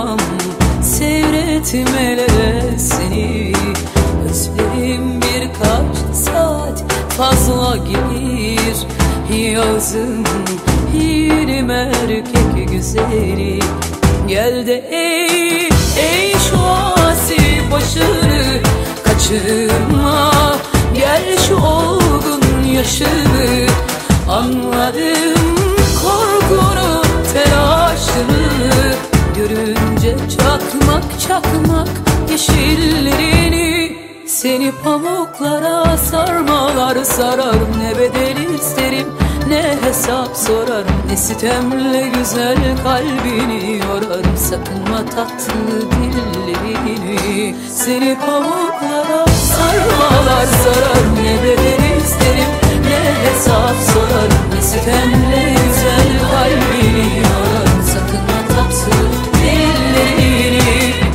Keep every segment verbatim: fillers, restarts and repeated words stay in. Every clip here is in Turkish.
doyamam seyretmelere seni. Özlerim birkaç saat fazla gelir, yazım yiğidim erkek güzeli. Gel de ey, ey şu asi başını kaçırma, gel şu olgun yaşını. Anladım korkunu, telaşını, görünce çakmak çakmak yeşillerini. Seni pamuklara sarmalar sararım, ne bedel isterim ne hesap sorarım. Ne sitemle güzel kalbini yorarım, sakınma tatlı dillerini. Seni pamuklara sarmalar sararım, ne bedel isterim ne hesap sorarım. Ne sitemle güzel kalbini yorarım, sakınma tatlı dillerini.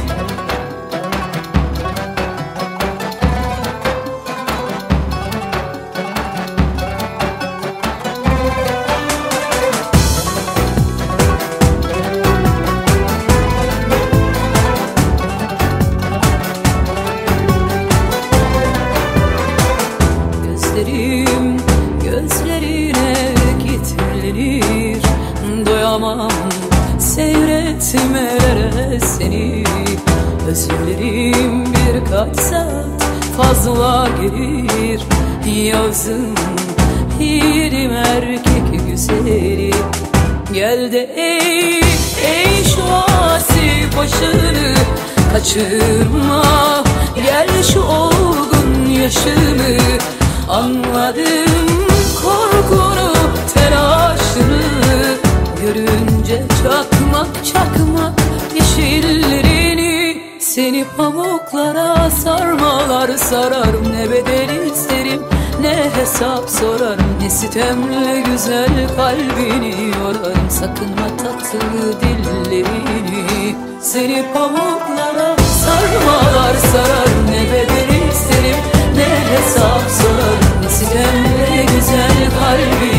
Gözlerim gözlerine kilitlenir, doyamam seyretmelere seni. Özlerim birkaç saat fazla gelir, yazım yiğidim erkek güzeli. Gel de ey, ey şu asi başını kaçırma, gel şu olgun yaşını. Anladım korkunu, telaşını, görünce çakmak çakmak yeşillerini. Seni pamuklara sarmalar sararım, ne bedel isterim ne hesap sorarım. Ne sitemle güzel kalbini yorarım, sakınma tatlı dillerini. Seni pamuklara sarmalar sararım, ne bedel isterim ne hesap sorarım. Ne sitemle güzel kalbini